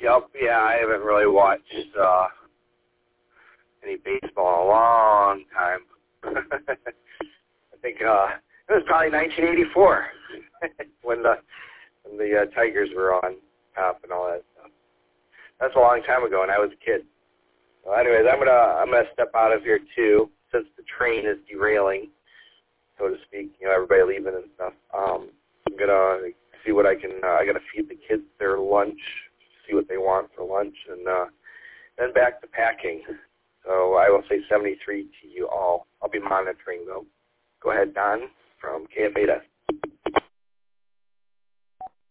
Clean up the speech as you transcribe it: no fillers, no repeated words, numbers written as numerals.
Yep, yeah, I haven't really watched any baseball in a long time. I think it was probably 1984 when the Tigers were on top and all that stuff. That's a long time ago, and I was a kid. Well, anyways, I'm gonna step out of here too, since the train is derailing, so to speak. You know, everybody leaving and stuff. I'm gonna see what I can. I gotta feed the kids their lunch, see what they want for lunch, and then back to packing. So I will say 73 to you all. I'll be monitoring though. Go ahead, Don from KF8S.